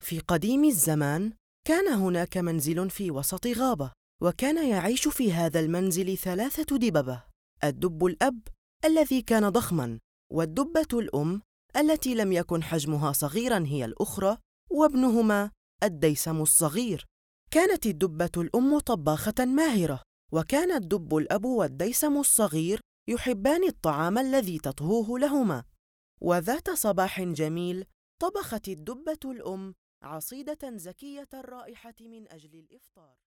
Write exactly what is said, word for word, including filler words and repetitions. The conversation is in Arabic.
في قديم الزمان كان هناك منزل في وسط غابة، وكان يعيش في هذا المنزل ثلاثة دببة: الدب الأب الذي كان ضخماً، والدبة الأم التي لم يكن حجمها صغيراً هي الأخرى، وابنهما الديسم الصغير. كانت الدبة الأم طباخة ماهرة، وكان الدب الأب والديسم الصغير يحبان الطعام الذي تطهوه لهما. وذات صباح جميل طبخت الدبة الأم عصيدة زكية الرائحة من أجل الإفطار.